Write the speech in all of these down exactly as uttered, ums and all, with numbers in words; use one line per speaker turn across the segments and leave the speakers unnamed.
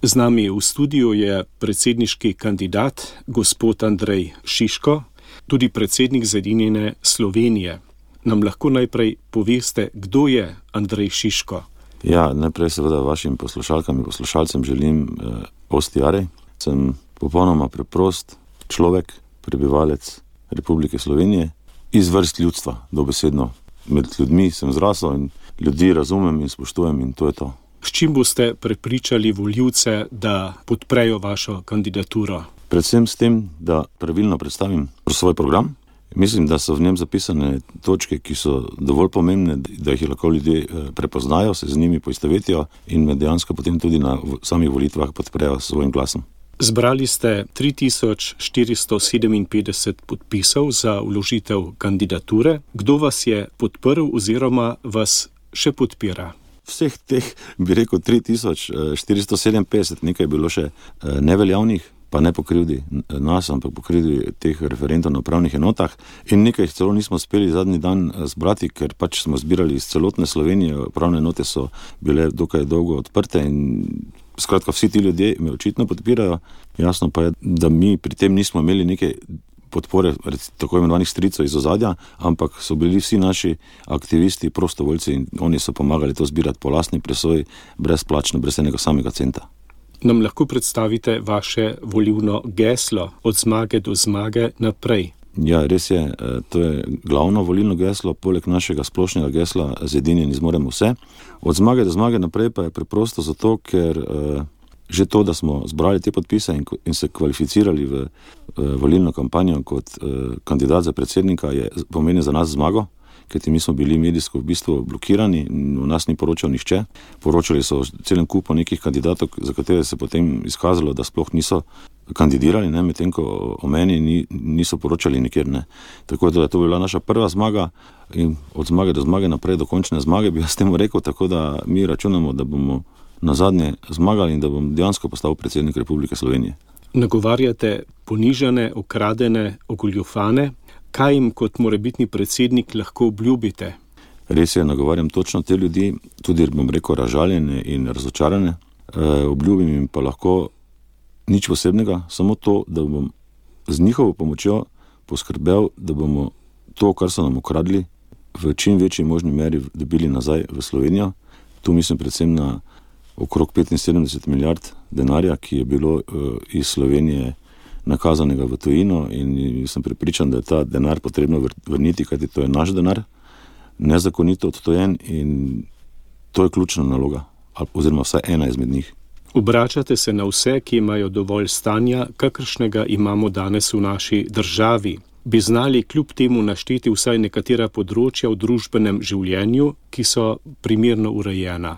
Z nami v studiu je predsedniški kandidat, gospod Andrej Šiško, tudi predsednik Zedinjene Slovenije. Nam lahko najprej poveste, kdo je Andrej Šiško?
Ja, najprej seveda vašim poslušalkam in poslušalcem želim eh, ostijare. Sem popolnoma preprost človek, prebivalec Republike Slovenije, iz vrst ljudstva, dobesedno. Med ljudmi sem zrasel in ljudi razumem in spoštujem in to je to.
S čim boste prepričali volivce, da podprejo vašo kandidaturo?
Predvsem s tem, da pravilno predstavim svoj program. Mislim, da so v njem zapisane točke, ki so dovolj pomembne, da jih lahko ljudje prepoznajo, se z njimi poistovetijo in me dejansko potem tudi na samih volitvah podprejo s svojim glasom.
Zbrali ste tri tisoč štiristo sedeminpetdeset podpisov za vložitev kandidature. Kdo vas je podprl oziroma vas še podpira?
Vseh teh, bi rekel, tri tisoč štiristo sedeminpetdeset, nekaj je bilo še neveljavnih, pa ne po krivdi nas, ampak po krivdi teh referentov na upravnih enotah. In nekaj jih celo nismo uspeli zadnji dan zbrati, ker pač smo zbirali iz celotne Slovenije, upravne enote so bile dokaj dolgo odprte in skratka vsi ti ljudje me očitno podpirajo. Jasno pa je, da mi pri tem nismo imeli neke podpore tako imenovanih stricev iz ozadja, ampak so bili vsi naši aktivisti, prostovoljci in oni so pomagali to zbirati po lastni presoji, brezplačno, brez enega samega centa.
Nam lahko predstavite vaše volilno geslo od zmage do zmage naprej?
Ja, res je, to je glavno volilno geslo, poleg našega splošnega gesla Zedinjeni zmoremo vse. Od zmage do zmage naprej pa je preprosto zato, ker eh, že to, da smo zbrali te podpise in, in se kvalificirali v eh, volilno kampanjo kot eh, kandidat za predsednika, je pomeni za nas zmago, kajti mi smo bili medijsko v bistvu blokirani, v nas ni poročal nihče. Poročali so o celem kupu nekih kandidatov, za katere se potem izkazalo, da sploh niso kandidirali, ne, medtem ko o meni ni, niso poročali nikjer, ne. Tako da to je bila naša prva zmaga in od zmage do zmage naprej do končne zmage, bi jaz temu rekel, tako da mi računamo, da bomo nazadnje zmagali in da bom dejansko postal predsednik Republike Slovenije.
Nagovarjate ponižane, okradene, ogoljufane. Kaj jim kot morebitni predsednik lahko obljubite?
Res je, nagovarjam točno te ljudi, tudi bom rekel razžaljene in razočarane. E, obljubim jim pa lahko nič posebnega, samo to, da bom z njihovo pomočjo poskrbel, da bomo to, kar so nam ukradli, v čim večji možni meri dobili nazaj v Slovenijo. Tu mislim predvsem na okrog petinsedemdeset milijard denarja, ki je bilo uh, iz Slovenije nakazanega v tujino in sem prepričan, da je ta denar potrebno vrniti, kajti to je naš denar, nezakonito odtojen in to je ključna naloga, oziroma vsaj ena izmed njih.
Obračate se na vse, ki imajo dovolj stanja, kakršnega imamo danes v naši državi. Bi znali kljub temu našteti vsaj nekatera področja v družbenem življenju, ki so primerno urejena?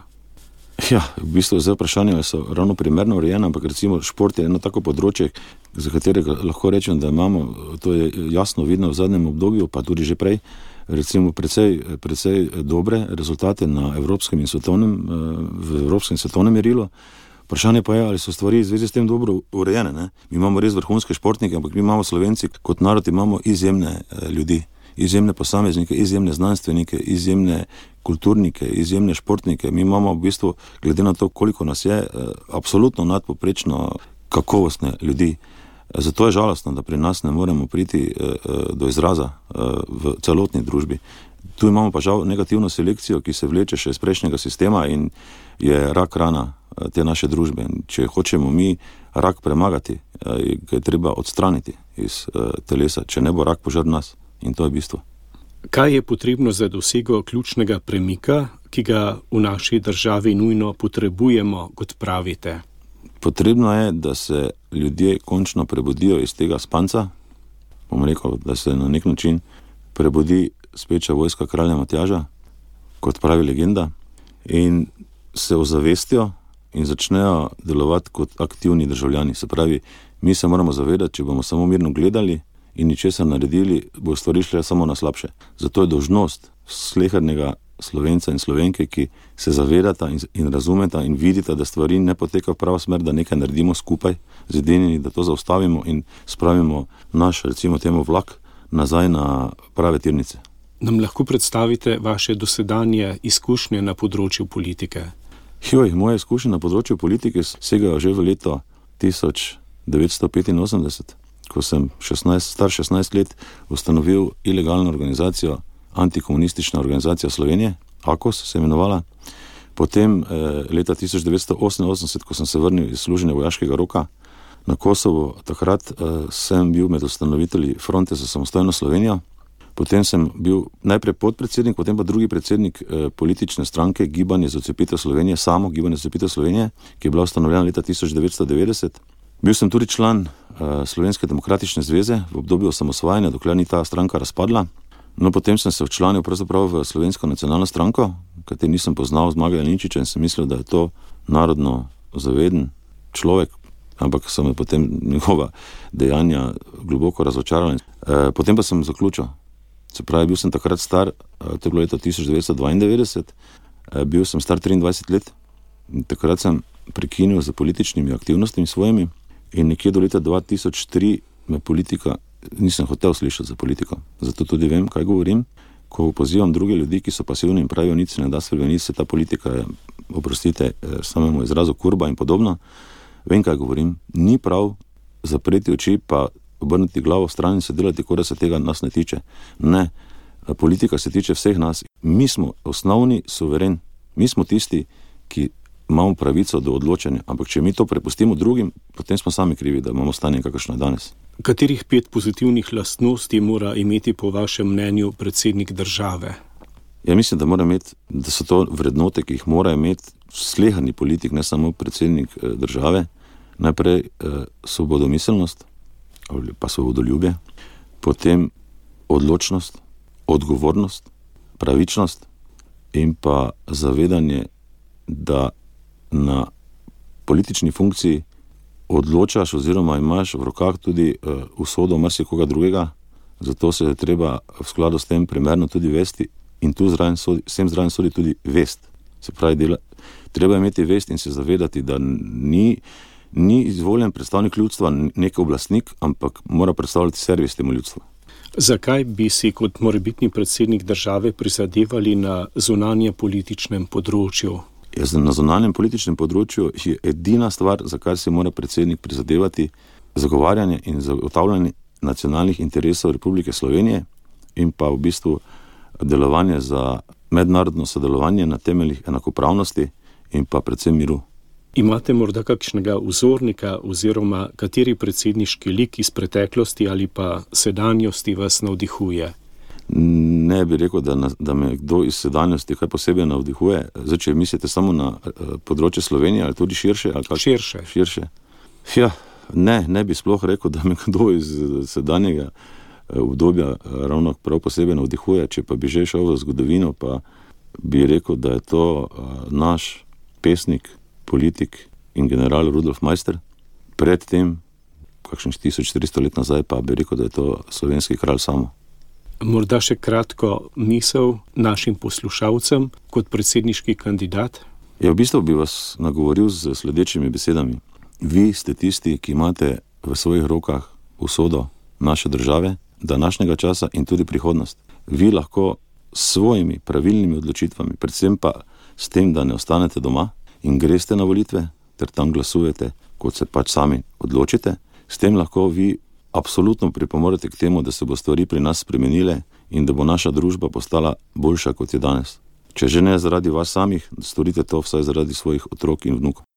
Ja, v bistvu zdaj vprašanje so ravno primerno urejena, ampak recimo šport je eno tako področje, za katerega lahko rečem, da imamo, to je jasno vidno v zadnjem obdobju, pa tudi že prej, recimo precej, precej dobre rezultate na evropskem in svetovnem, v evropskem in svetovnem merilu. Vprašanje pa je, ali so stvari v zvezi s tem dobro urejene, ne? Mi imamo res vrhunske športnike, ampak mi imamo Slovenci kot narod imamo izjemne ljudi, izjemne posameznike, izjemne znanstvenike, izjemne kulturnike, izjemne športnike. Mi imamo v bistvu, glede na to, koliko nas je, absolutno nadpoprečno kakovostne ljudi. Zato je žalostno, da pri nas ne moremo priti do izraza v celotni družbi. Tu imamo pa žal negativno selekcijo, ki se vleče še iz prejšnjega sistema in je rak rana te naše družbe. Če hočemo mi rak premagati, ga je treba odstraniti iz telesa, če ne bo rak požar nas. In to je bistvo.
Kaj je potrebno za dosego ključnega premika, ki ga v naši državi nujno potrebujemo, kot pravite?
Potrebno je, da se ljudje končno prebudijo iz tega spanca. Bom rekel, da se na nek način prebudi speča vojska kralja Matjaža, kot pravi legenda, in se ozavestijo in začnejo delovati kot aktivni državljani. Se pravi, mi se moramo zavedati, če bomo samo mirno gledali in ničesar naredili, bo stvari šle samo na slabše. Zato je dolžnost slehernega Slovenca in Slovenke, ki se zavedata in, in razumeta in vidita, da stvari ne poteka v pravo smer, da nekaj naredimo skupaj, zedinjeni, da to zaustavimo in spravimo naš, recimo temu, vlak nazaj na prave tirnice.
Nam lahko predstavite vaše dosedanje izkušnje na področju politike?
Joj, moje izkušnje na področju politike segajo že v leto tisoč devetsto petinosemdeset, ko sem šestnajst, star šestnajst let ustanovil ilegalno organizacijo, antikomunistična organizacija Slovenije, AKOS se je imenovala. Potem eh, leta tisoč devetsto oseminosemdeset, ko sem se vrnil iz služenja vojaškega roka na Kosovo, takrat eh, sem bil med ustanovitelji Fronte za samostojno Slovenijo. Potem sem bil najprej podpredsednik, potem pa drugi predsednik eh, politične stranke Gibanje za odcepitev Slovenije, samo Gibanje za odcepitev Slovenije, ki je bila ustanovljena leta tisoč devetsto devetdeset. Bil sem tudi član eh, Slovenske demokratične zveze v obdobju osamosvajanja, dokler ni ta stranka razpadla. No, potem sem se včlanil pravzaprav v Slovensko nacionalno stranko, kateri nisem poznal Zmaga Jelinčiča in sem mislil, da je to narodno zaveden človek, ampak so me potem njegova dejanja globoko razočarali. Eh, potem pa sem zaključil. Se pravi, bil sem takrat star, to je bilo leta tisoč devetsto dvaindevetdeset, bil sem star triindvajset let in takrat sem prekinil z političnimi aktivnostmi svojimi in nekje do leta dva tisoč tri me politika, nisem hotel slišati za politiko, zato tudi vem, kaj govorim. Ko pozivam druge ljudi, ki so pasivni in pravijo, nič se ne da spremeniti, se ta politika je, oprostite, samemu izrazu kurba in podobno, vem, kaj govorim. Ni prav zapreti oči pa obrniti glavo v stran in se delati, kot da se tega nas ne tiče. Ne, politika se tiče vseh nas. Mi smo osnovni suveren. Mi smo tisti, ki imamo pravico do odločanja. Ampak če mi to prepustimo drugim, potem smo sami krivi, da imamo stanje, kakršno je danes.
Katerih pet pozitivnih lastnosti mora imeti po vašem mnenju predsednik države?
Ja, mislim, da mora imeti, da so to vrednote, ki jih mora imeti sleherni politik, ne samo predsednik države. Najprej eh, svobodomiselnost, pa svobodoljubje, potem odločnost, odgovornost, pravičnost in pa zavedanje, da na politični funkciji odločaš oziroma imaš v rokah tudi uh, usodo marsikoga drugega, zato se je treba v skladu s tem primerno tudi vesti in tu zraven sodi, vsem zraven sodi tudi vest. Se pravi, dela, treba imeti vest in se zavedati, da ni Ni izvoljen predstavnik ljudstva nek oblastnik, ampak mora predstavljati servis temu ljudstvu.
Zakaj bi si kot morebitni predsednik države prizadevali na zunanje političnem področju?
Ja, na zunanjem političnem področju je edina stvar, za kar si mora predsednik prizadevati, zagovarjanje in zagotavljanje nacionalnih interesov Republike Slovenije in pa v bistvu delovanje za mednarodno sodelovanje na temeljih enakopravnosti in pa predvsem miru.
Imate morda kakšnega vzornika oziroma kateri predsedniški lik iz preteklosti ali pa sedanjosti vas navdihuje?
Ne bi rekel, da, na, da me kdo iz sedanjosti kaj posebej navdihuje. Zdaj, če mislite samo na uh, področje Slovenije ali tudi širše? Ali kak...
Širše.
Širše. Ja, ne, ne bi sploh rekel, da me kdo iz sedanjega obdobja uh, ravno prav posebej navdihuje. Če pa bi že šel v zgodovino, pa bi rekel, da je to uh, naš pesnik, politik in general Rudolf Meister. Predtem, kakšnih tisoč štiristo let nazaj, pa bi rekel, da je to slovenski kralj samo.
Morda še kratko misel našim poslušalcem kot predsedniški kandidat?
Ja, v bistvu bi vas nagovoril z sledečimi besedami. Vi ste tisti, ki imate v svojih rokah usodo naše države, današnjega časa in tudi prihodnost. Vi lahko s svojimi pravilnimi odločitvami, predvsem pa s tem, da ne ostanete doma in greste na volitve, ter tam glasujete, kot se pač sami odločite, s tem lahko vi absolutno pripomorete k temu, da se bo stvari pri nas spremenile in da bo naša družba postala boljša, kot je danes. Če že ne zaradi vas samih, storite to vsaj zaradi svojih otrok in vnukov.